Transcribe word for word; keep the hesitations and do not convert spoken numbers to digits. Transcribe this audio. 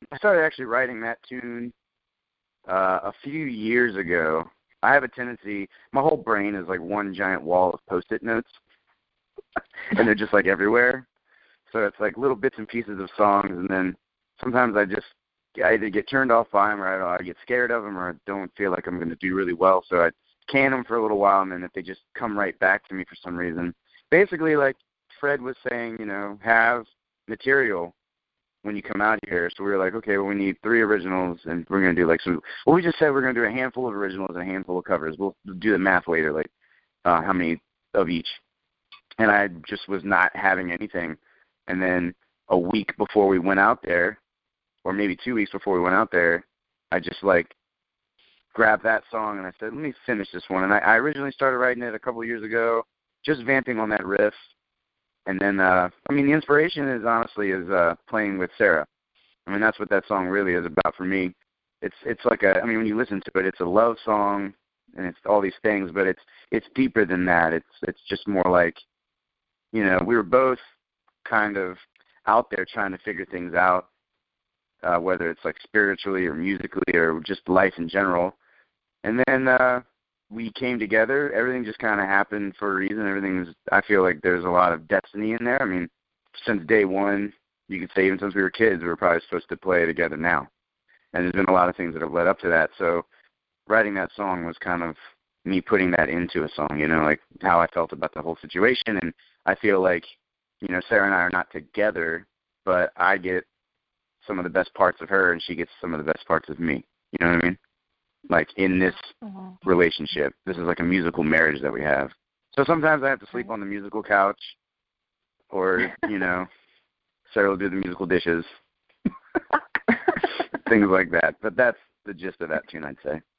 I started actually writing that tune uh, a few years ago. I have a tendency, my whole brain is like one giant wall of Post-it notes, and they're just like everywhere. So it's like little bits and pieces of songs, and then sometimes I just I either get turned off by them, or I, I get scared of them, or I don't feel like I'm going to do really well. So I can them for a little while, and then if they just come right back to me for some reason. Basically, like Fred was saying, you know, have material when you come out here. So we were like, okay, well, we need three originals, and we're going to do like some, well, we just said we're going to do a handful of originals and a handful of covers. We'll do the math later, like uh, how many of each. And I just was not having anything. And then a week before we went out there, or maybe two weeks before we went out there, I just like grabbed that song and I said, let me finish this one. And I, I originally started writing it a couple of years ago, just vamping on that riff. And then, uh, I mean, the inspiration is honestly is uh, playing with Sarah. I mean, that's what that song really is about for me. It's it's like a, I mean, when you listen to it, it's a love song and it's all these things, but it's it's deeper than that. It's it's just more like, you know, we were both kind of out there trying to figure things out, uh, whether it's like spiritually or musically or just life in general. And then uh, we came together. Everything just kind of happened for a reason. Everything's, I feel like there's a lot of destiny in there. I mean, since day one, you could say even since we were kids, we were probably supposed to play together now. And there's been a lot of things that have led up to that. So writing that song was kind of me putting that into a song, you know, like how I felt about the whole situation. And I feel like, you know, Sarah and I are not together, but I get some of the best parts of her and she gets some of the best parts of me. You know what I mean? Like in this mm-hmm. relationship. This is like a musical marriage that we have. So sometimes I have to sleep on the musical couch or, you know, Sarah will do the musical dishes. Things like that. But that's the gist of that tune, I'd say.